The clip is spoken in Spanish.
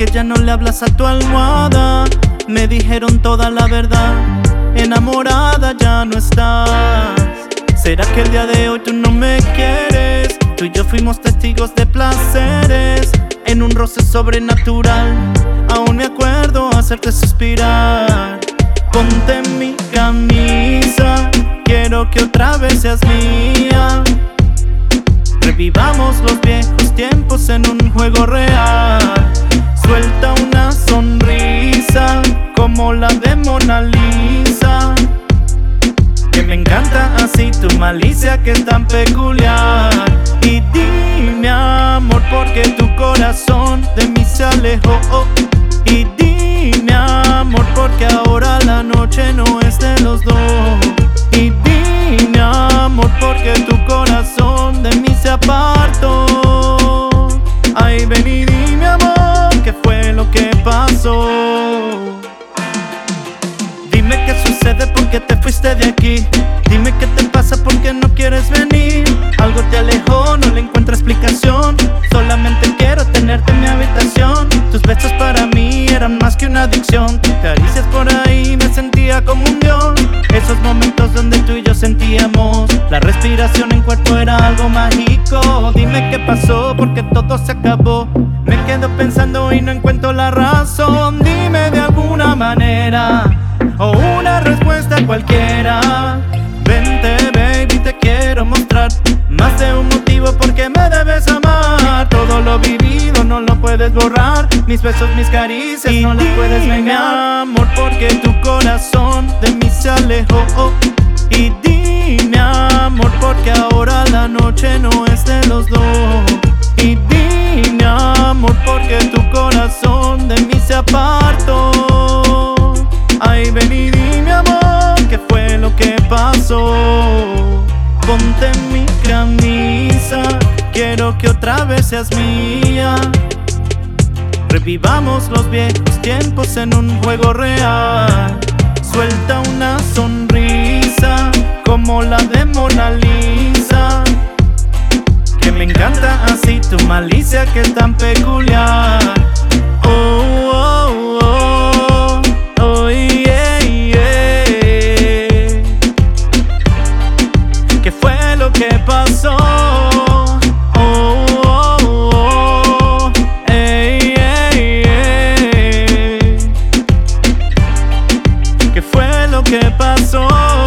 que ya no le hablas a tu almohada. Me dijeron toda la verdad, enamorada ya no estás. ¿Será que el día de hoy tú no me quieres? Tú y yo fuimos testigos de placeres, en un roce sobrenatural. Aún me acuerdo hacerte suspirar. Ponte en mi camisa, quiero que otra vez seas mía. Revivamos los viejos tiempos en un juego real. Suelta una sonrisa como la de Mona Lisa, que me encanta así tu malicia que es tan peculiar. Y dime amor, porque tu corazón de mí se alejó. Y dime amor, porque ahora la noche no es de los dos. Y dime amor, porque tu corazón de mí se apartó. Ay, ven y dime amor, ¿qué fue lo que pasó? Dime qué sucede, por qué te fuiste de aquí. Dime qué te pasa, por qué no quieres venir. Algo te alejó, no le encuentro explicación. Solamente quiero tenerte en mi habitación. Tus besos para mí eran más que una adicción. Tus caricias por ahí me sentía como un dios. Esos momentos donde tú y yo sentíamos la respiración en cuerpo era algo mágico. Dime qué pasó, porque todo se acabó. Me quedo pensando y no encuentro la razón. Dime de alguna manera, o una respuesta cualquiera. Vente baby, te quiero mostrar más de un motivo porque me debes amar. Todo lo vivido no lo puedes borrar. Mis besos, mis caricias no las puedes negar. Amor, porque tu corazón de mí se alejó. Y dime amor, porque ahora la noche no es de los dos. Y dime amor, porque tu corazón de mí se apartó. Ay, ven y dime amor, ¿qué fue lo que pasó? Ponte en mi camisa, quiero que otra vez seas mía. Revivamos los viejos tiempos en un juego real. Suelta una sonrisa como la de Mona Lisa, que me encanta así tu malicia que es tan peculiar. Oh, oh, oh, oh, yeah, yeah. ¿Qué fue lo que pasó? Oh, oh, oh, hey, hey, hey. ¿Qué fue lo que pasó?